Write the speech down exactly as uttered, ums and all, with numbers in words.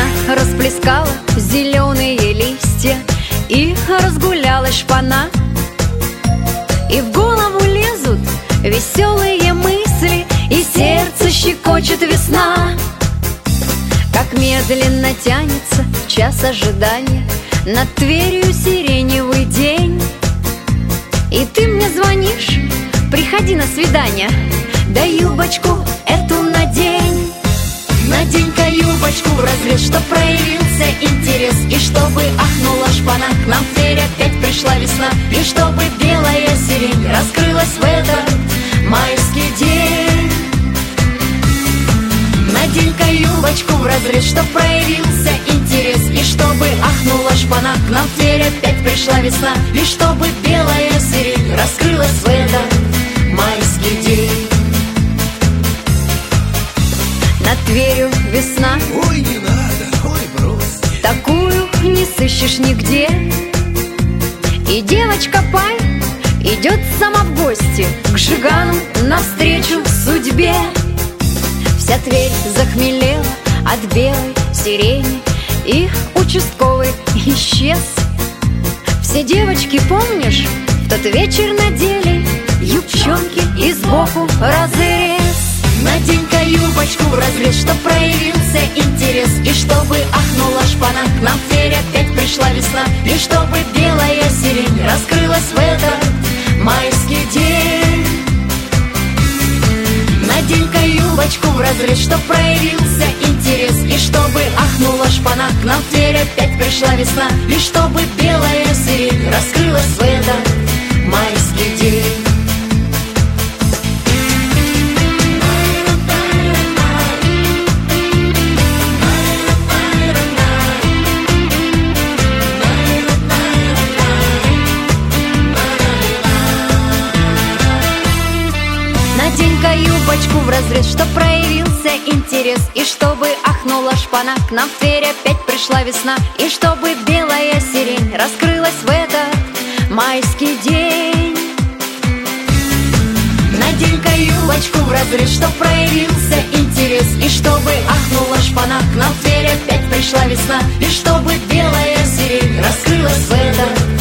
весна расплескала зеленые листья и разгулялась шпана. И в голову лезут веселые мысли, и сердце щекочет весна. Как медленно тянется час ожидания, над Тверью сиреневый день. И ты мне звонишь: приходи на свидание, да юбочку эту надень. Надень-ка юбочку в разрез, чтоб проявился интерес, и чтобы ахнула шпана, к нам в Тверь опять пришла весна, и чтобы белая сирень раскрылась в этот майский день. Надень-ка юбочку в разрез, чтоб проявился интерес, и чтобы ахнула шпана, к нам в Тверь опять пришла весна, и чтобы белая сирень раскрылась в этот майский день. Над Тверью весна, ой, не надо, ой, брось, такую не сыщешь нигде. И девочка Пай идет сама в гости к Жигану навстречу судьбе. Вся Тверь захмелела от белой сирени, и участковый исчез. Все девочки, помнишь, в тот вечер надели юбчонки и сбоку разрез. Надень-ка юбочку в разрез, чтоб проявился интерес, и чтобы ахнула шпана, к нам в Тверь опять пришла весна, и чтобы белая сирень раскрылась в этот майский день. Надень-ка юбочку в разрез, чтоб проявился интерес, и чтобы ахнула шпана, к нам в Тверь опять пришла весна, и чтобы белая сирень раскрылась в этот майский день. Надень-ка юбочку в разрез, чтоб проявился интерес, и чтобы ахнула шпана, к нам в Тверь опять пришла весна, и чтобы белая сирень раскрылась в этот майский день. Надень-ка юбочку в разрез, чтоб проявился интерес, и чтобы ахнула шпана, к нам в Тверь опять пришла весна, и чтобы белая сирень раскрылась в этот